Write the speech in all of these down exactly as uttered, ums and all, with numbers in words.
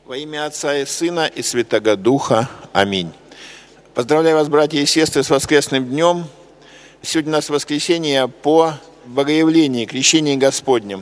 Во имя Отца и Сына и Святого Духа. Аминь. Поздравляю вас, братья и сестры, с воскресным днем. Сегодня у нас воскресенье по Богоявлению, крещении Господнем.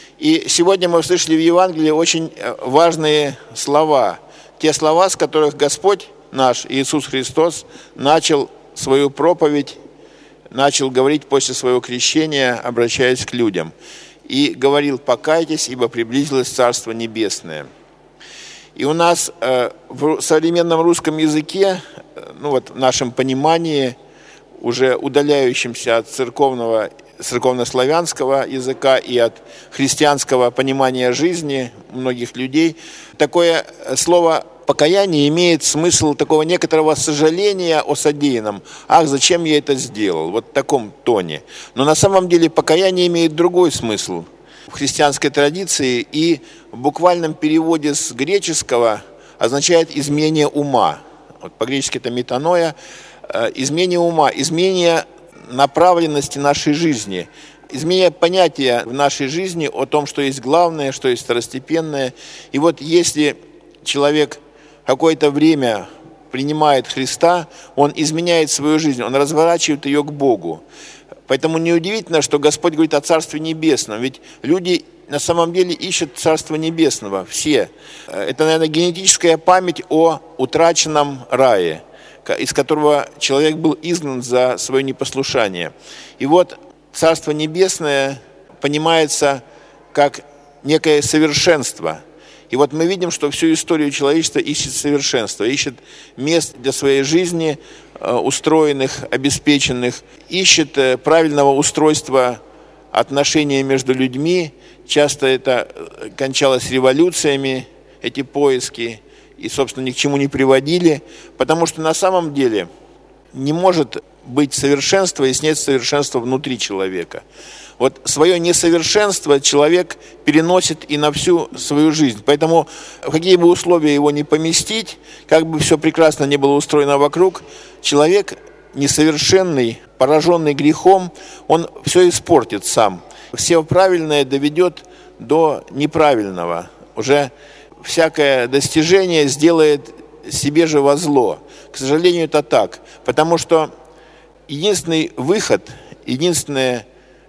И сегодня мы услышали в Евангелии очень важные слова. Те слова, с которых Господь наш, Иисус Христос, начал свою проповедь, начал говорить после своего крещения, обращаясь к людям. И говорил: «Покайтесь, ибо приблизилось Царство Небесное». И у нас э, в современном русском языке, ну вот в нашем понимании, уже удаляющемся от церковного, церковнославянского языка и от христианского понимания жизни многих людей, такое слово «покаяние» имеет смысл такого некоторого сожаления о содеянном. «Ах, зачем я это сделал?» Вот в таком тоне. Но на самом деле покаяние имеет другой смысл в христианской традиции, и в буквальном переводе с греческого означает «изменение ума». Вот по-гречески это метаноя. Изменение ума, изменение направленности нашей жизни, изменение понятия в нашей жизни о том, что есть главное, что есть второстепенное. И вот если человек какое-то время принимает Христа, он изменяет свою жизнь, он разворачивает ее к Богу. Поэтому неудивительно, что Господь говорит о Царстве Небесном, ведь люди на самом деле ищут Царство Небесного, все. Это, наверное, генетическая память о утраченном рае, из которого человек был изгнан за свое непослушание. И вот Царство Небесное понимается как некое совершенство. И вот мы видим, что всю историю человечества ищет совершенство, ищет мест для своей жизни, устроенных, обеспеченных, ищет правильного устройства отношений между людьми. Часто это кончалось революциями, эти поиски, и, собственно, ни к чему не приводили, потому что на самом деле не может быть совершенства, если нет совершенства внутри человека. Вот свое несовершенство человек переносит и на всю свою жизнь. Поэтому в какие бы условия его ни поместить, как бы все прекрасно не было устроено вокруг, человек несовершенный, пораженный грехом, он все испортит сам. Все правильное доведет до неправильного. Уже всякое достижение сделает себе же во зло. К сожалению, это так. Потому что единственный выход, единственная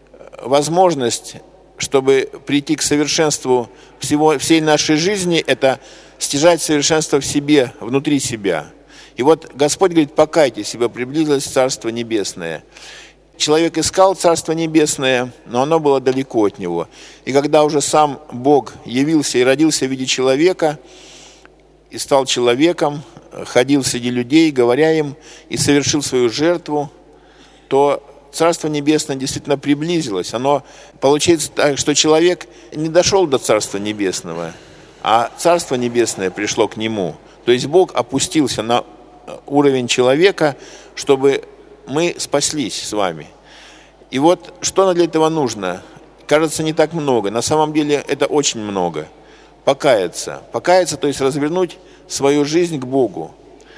возможность, чтобы прийти к совершенству всего, всей нашей жизни, это стяжать совершенство в себе, внутри себя. И вот Господь говорит: «Покайтесь, ибо приблизилось Царство Небесное». Человек искал Царство Небесное, но оно было далеко от него. И когда уже сам Бог явился и родился в виде человека, и стал человеком, ходил среди людей, говоря им, и совершил свою жертву, то Царство Небесное действительно приблизилось. Оно получается так, что человек не дошел до Царства Небесного, а Царство Небесное пришло к нему. То есть Бог опустился на уровень человека, чтобы мы спаслись с вами. И вот что для этого нужно? Кажется, не так много. На самом деле это очень много. Покаяться. Покаяться, то есть развернуть свою жизнь к Богу.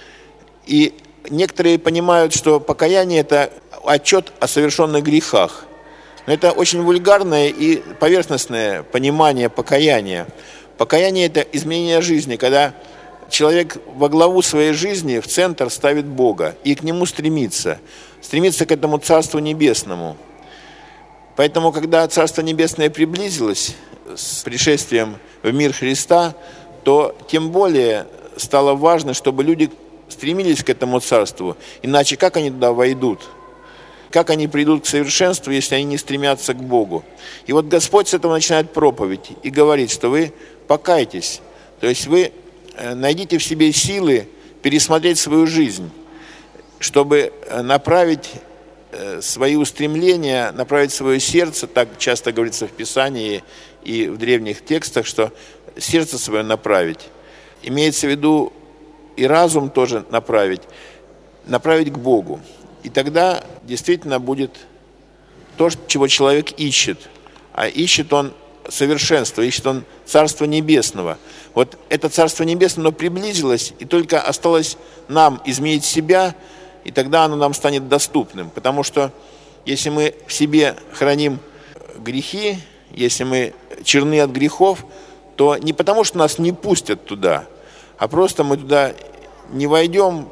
И некоторые понимают, что покаяние – это отчет о совершенных грехах. Но это очень вульгарное и поверхностное понимание покаяния. Покаяние – это изменение жизни, когда человек во главу своей жизни, в центр ставит Бога и к Нему стремится. Стремится к этому Царству Небесному. Поэтому, когда Царство Небесное приблизилось с пришествием в мир Христа, то тем более стало важно, чтобы люди стремились к этому Царству. Иначе как они туда войдут? Как они придут к совершенству, если они не стремятся к Богу? И вот Господь с этого начинает проповедь и говорит, что вы покайтесь. То есть вы найдите в себе силы пересмотреть свою жизнь, чтобы направить свои устремления, направить свое сердце, так часто говорится в Писании и в древних текстах, что сердце свое направить. Имеется в виду и разум тоже направить, направить к Богу. И тогда действительно будет то, чего человек ищет. А ищет он совершенство, ищет он Царство Небесного. Вот это Царство Небесное, оно приблизилось, и только осталось нам изменить себя, и тогда оно нам станет доступным. Потому что если мы в себе храним грехи, если мы черны от грехов, то не потому, что нас не пустят туда, а просто мы туда не войдем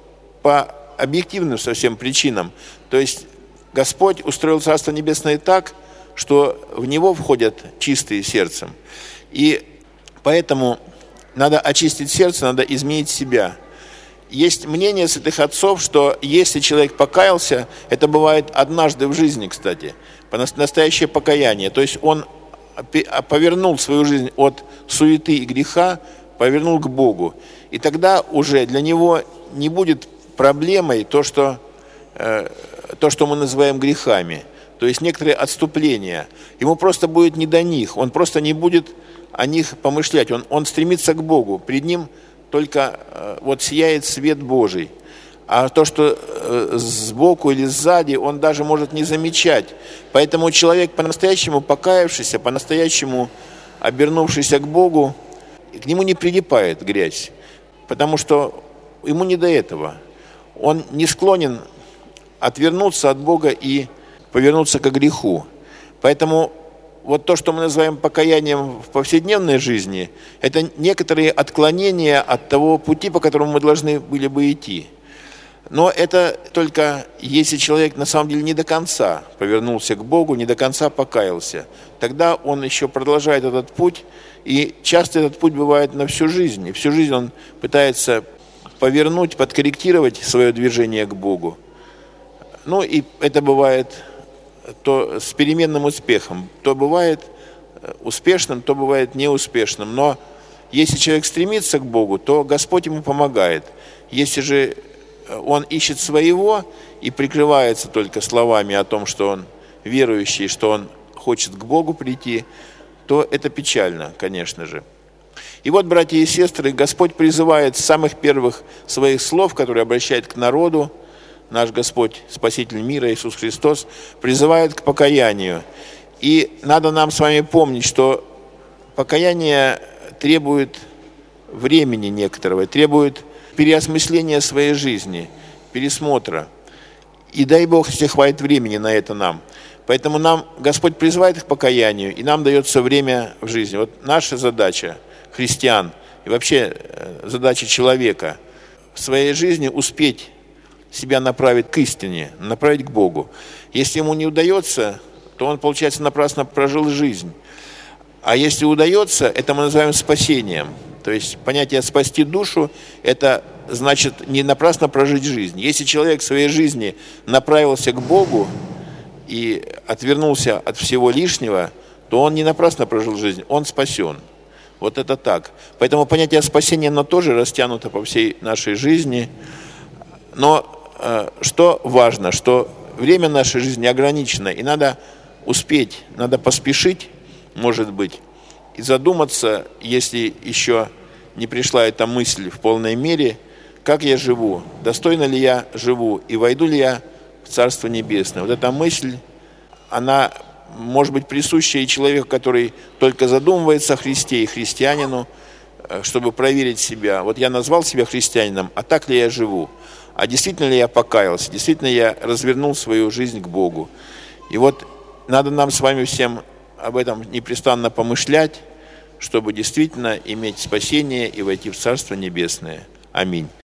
по объективным совсем причинам. То есть Господь устроил Царство Небесное так, что в него входят чистые сердцем. И поэтому надо очистить сердце, надо изменить себя. Есть мнение святых отцов, что если человек покаялся, это бывает однажды в жизни, кстати, настоящее покаяние. То есть он повернул свою жизнь от суеты и греха, повернул к Богу. И тогда уже для него не будет проблемой то, что, э, то, что мы называем грехами. То есть некоторые отступления. Ему просто будет не до них. Он просто не будет о них помышлять. Он, он стремится к Богу. Пред ним только э, вот сияет свет Божий. А то, что э, сбоку или сзади, он даже может не замечать. Поэтому человек, по-настоящему покаявшийся, по-настоящему обернувшийся к Богу, к нему не прилипает грязь. Потому что ему не до этого. Он не склонен отвернуться от Бога и повернуться к греху. Поэтому вот то, что мы называем покаянием в повседневной жизни, это некоторые отклонения от того пути, по которому мы должны были бы идти. Но это только если человек на самом деле не до конца повернулся к Богу, не до конца покаялся. Тогда он еще продолжает этот путь, и часто этот путь бывает на всю жизнь. И всю жизнь он пытается повернуть, подкорректировать свое движение к Богу. Ну и это бывает то с переменным успехом. То бывает успешным, то бывает неуспешным. Но если человек стремится к Богу, то Господь ему помогает. Если же он ищет своего и прикрывается только словами о том, что он верующий, что он хочет к Богу прийти, то это печально, конечно же. И вот, братья и сестры, Господь призывает с самых первых своих слов, которые обращает к народу, наш Господь, Спаситель мира, Иисус Христос, призывает к покаянию. И надо нам с вами помнить, что покаяние требует времени некоторого, требует переосмысления своей жизни, пересмотра. И дай Бог, если хватит времени на это нам. Поэтому нам Господь призывает к покаянию, и нам дается время в жизни. Вот наша задача, христиан, и вообще задача человека в своей жизни успеть себя направить к истине, направить к Богу. Если ему не удается, то он, получается, напрасно прожил жизнь. А если удается, это мы называем спасением. То есть понятие «спасти душу» – это значит не напрасно прожить жизнь. Если человек в своей жизни направился к Богу и отвернулся от всего лишнего, то он не напрасно прожил жизнь, он спасен. Вот это так. Поэтому понятие спасения, оно тоже растянуто по всей нашей жизни. Но э, что важно, что время нашей жизни ограничено, и надо успеть, надо поспешить, может быть, и задуматься, если еще не пришла эта мысль в полной мере, как я живу, достойно ли я живу, и войду ли я в Царство Небесное. Вот эта мысль, она может быть присуща и человеку, который только задумывается о Христе, и христианину, чтобы проверить себя. Вот я назвал себя христианином, а так ли я живу? А действительно ли я покаялся? Действительно я развернул свою жизнь к Богу? И вот надо нам с вами всем об этом непрестанно помышлять, чтобы действительно иметь спасение и войти в Царство Небесное. Аминь.